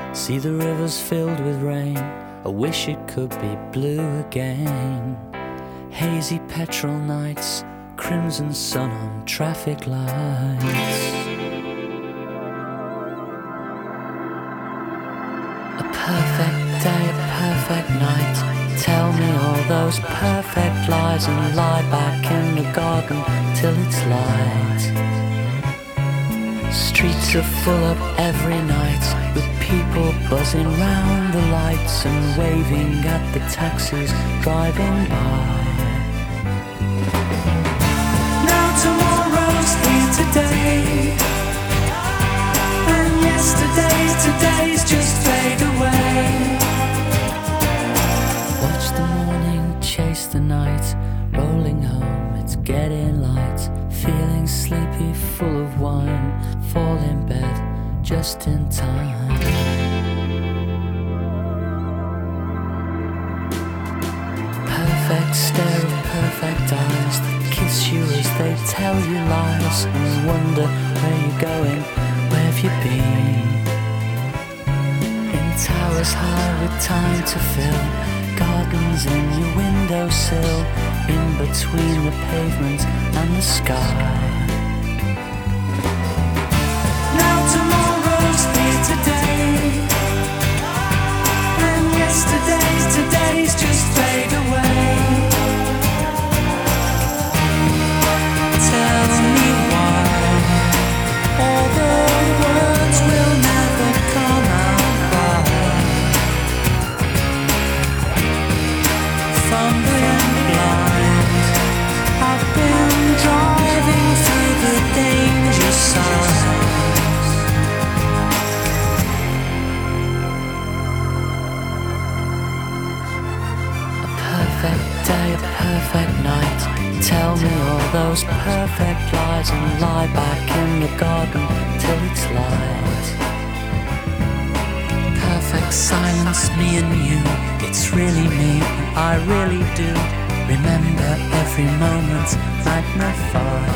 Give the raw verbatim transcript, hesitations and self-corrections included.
See the rivers filled with rain, I wish it could be blue again. Hazy petrol nights, crimson sun on traffic lights. A perfect day, a perfect night. Tell me all those perfect lies and lie back in the garden till it's light. Streets are full up every night with people buzzing round the lights and waving at the taxis driving by. Now tomorrow's here today, and yesterday's today's just fade away. Watch the morning chase the night, rolling home, it's getting light. Feeling sleepy, full of wine, fall in bed just in time. Perfect stare of perfect eyes that kiss you as they tell you lies and wonder where you're going, where have you been? In towers high with time to fill, gardens in your windowsill, in between the pavement and the sky. Now tomorrow's here today, and yesterday's today's just fade away. Tell me why all the words will never come out right. Fumbling blind, I've been driving through the danger signs. A perfect day, a perfect night. Tell me all those perfect lies and lie back in the garden till it's light. Perfect silence, me and you. It's really me, I really do remember every moment magnified.